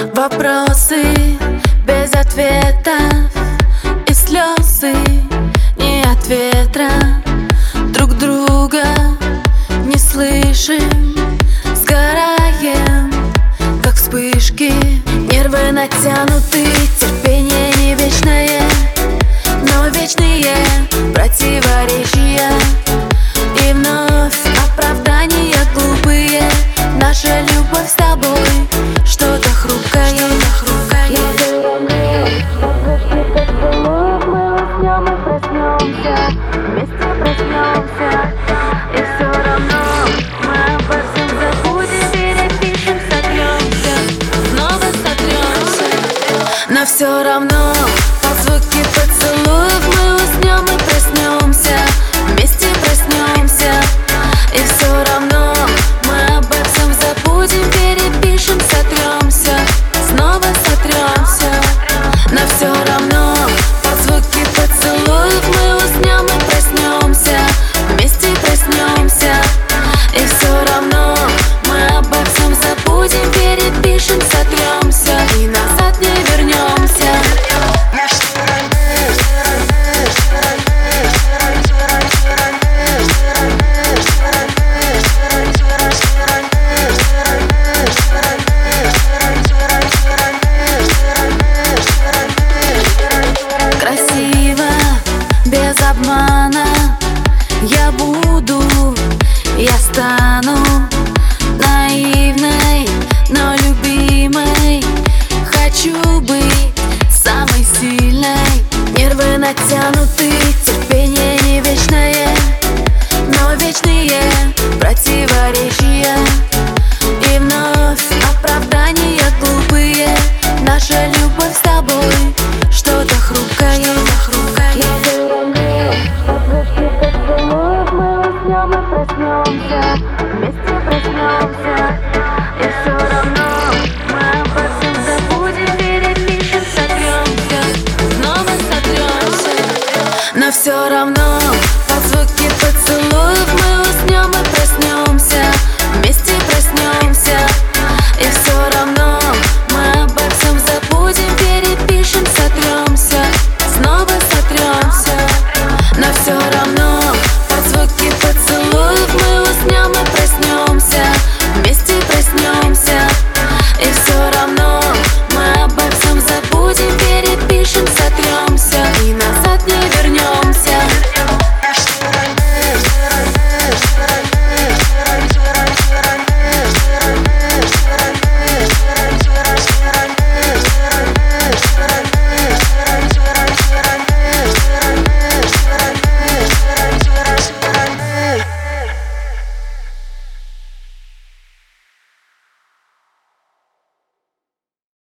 Вопросы без ответов и слезы не от ветра. Друг друга не слышим, сгораем, как вспышки. Нервы натянуты, терпение не вечное, но вечные противоречия. И вновь оправдания глупые. Наша любовь с тобой что-то хрупкое, мы уснем и проснемся, вместе проснемся. И все равно мы обо всем забудем, перепишем, сотремся, снова сотремся. Но все равно под звуки поцелуев мы уснем и проснемся, вместе проснемся. И все равно мы обо всем забудем, перепишем, сотремся, снова сотремся. Но все равно под звуки поцелуев мы уснем и проснемся, вместе проснемся. И все равно мы обо всем забудем, перепишем, сотремся и назад не вернемся. Красиво, без обмана я буду, я стану наивной, но любимой. Хочу быть самой сильной. Нервы натянуты, терпение не вечное, но вечные противоречия. И вновь оправдания глупые. Наша